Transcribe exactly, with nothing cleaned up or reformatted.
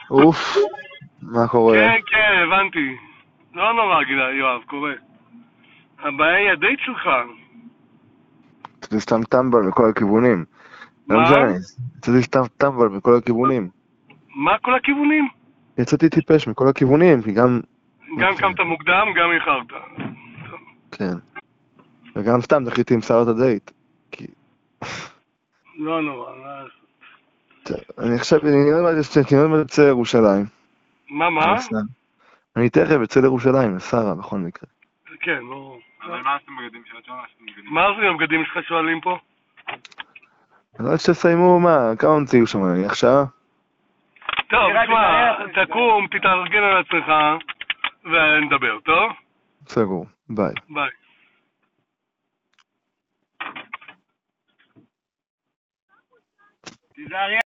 אוף, מה קורה? כן, כן, הבנתי. לא נורא, גלעד, יואב, קורה. הבעיה היא הדייט שלך. יצאתי סתם טמבל מכל הכיוונים. לא מה? משנה, יצאתי סתם טמבל מכל הכיוונים. מה כל הכיוונים? יצאתי טיפש מכל הכיוונים, כי גם... גם קמת מוקדם, גם איחרת. כן. וגם סתם דחיתי עם שרת הדייט. כי... לא נורא. אני חושב, אני עוד מעט אצא לירושלים. מה, מה? אני תכף אצא לירושלים, לשרה, בכל מקרה. כן, לא... אבל מה עושים בגדים של הג'ונה? מה עושים עם הבגדים שלך שואלים פה? אני לא יודע שתסיימו, מה, כמה נציגו שם, נניח שעה? טוב, תשמע, תקום, תתארגן על עצמך, ונדבר, טוב? סגור, ביי. ביי. תיזהר